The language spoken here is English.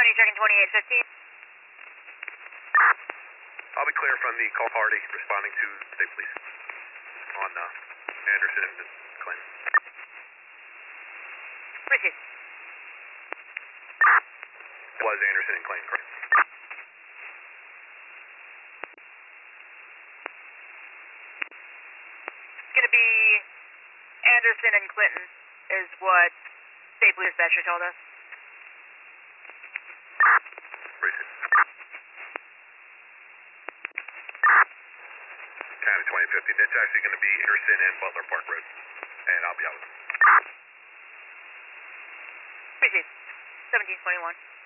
checking 2815. I'll be clear from the call party responding to state police on Anderson and Clinton. Proceed. Was Anderson and Clinton, correct? It's going to be Anderson and Clinton is what state police dispatcher told us. Proceed. County 2015. It's actually going to be Anderson and Butler Park Road, and I'll be out with them. Proceed. 1721.